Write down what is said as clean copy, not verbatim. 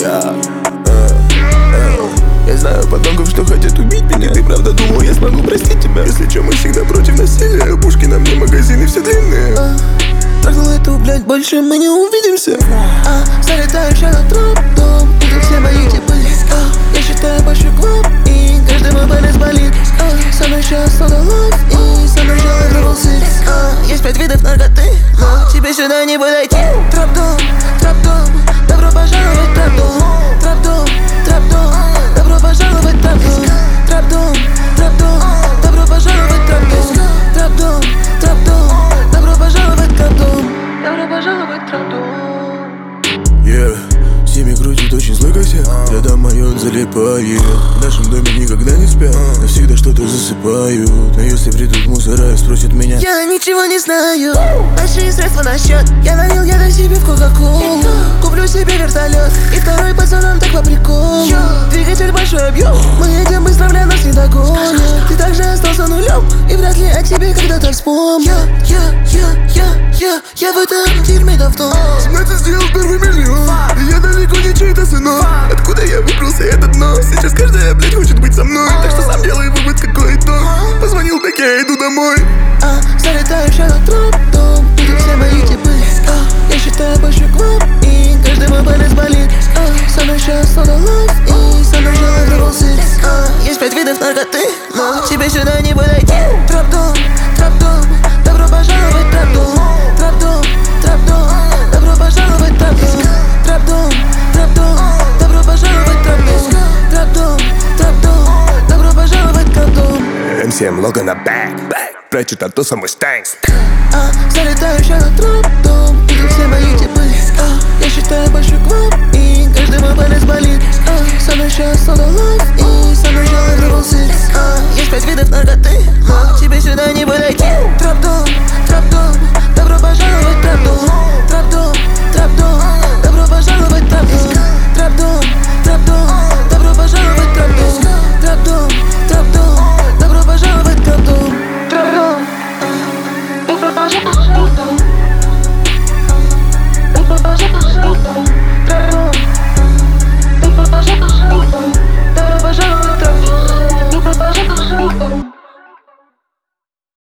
Я знаю подонков, что хотят убить меня. Ты правда думал, я смогу простить тебя? Если чё, мы всегда против насилия. Пушки на мне, магазины все длинные. Трахнул эту, блядь, больше мы не увидимся. Залетаешь я на троп-дом, и тут все мои типы. Я считаю больше к вам, и каждый мой палец болит. Со мной сейчас удалось, и со мной желаю Level 6. Есть 5 видов наркоты, но тебе сюда не подойти. Троп-дом, троп-дом, добро пожаловать в троп-дом. Троп-дом, троп-дом, добро пожаловать в троп-дом. Троп-дом, троп-дом, добро пожаловать в троп-дом. Троп-дом, троп-дом, добро пожаловать в троп-дом. Добро пожаловать в троп-дом. Семьи крутит очень злой косяк. Рядом майон залипает. В нашем доме никогда не спят, навсегда что-то засыпают. Но если придут мусора и спросят меня, я ничего не знаю. Большие средства на счет. Я налил яда себе в кока-колу. Куплю себе вертолет и второй пацанам так по приколу. Двигатель большой объем, мы едем быстро, бля, нас не догонят. Ты также остался нулем, и вряд ли о тебе когда-то вспомню. Я в этом дерьме давно. 17 сделал первый миллион, и я далеко не чей-то сынок. Откуда я выбрался, это дно? Сейчас каждая, блядь, хочет быть со мной. Так что сам делай вывод, какой итог. Позвонил, так я иду домой. Залетаешь я на троп-дом, и тут все мои типы. Я считаю больше к вам, и каждый мой палец болит. Со мной сейчас удалось, и со мной желаю Level 6. Есть 5 видов наркоты, но тебе сюда не подойти. Троп-дом, троп-дом, добро пожаловать в троп-дом. Троп-дом, троп-дом, добро пожаловать в троп-дом. Троп-дом, троп-дом, добро пожаловать в троп-дом. Троп-дом, троп-дом, добро пожаловать в троп-дом. МСМ Логан на бэк, прячу тату со Мустанг. Залетаешь я на троп-дом, и тут все мои типы. Я считаю больше к вам, и каждый мой палец болит. Со мной сейчас удалось, и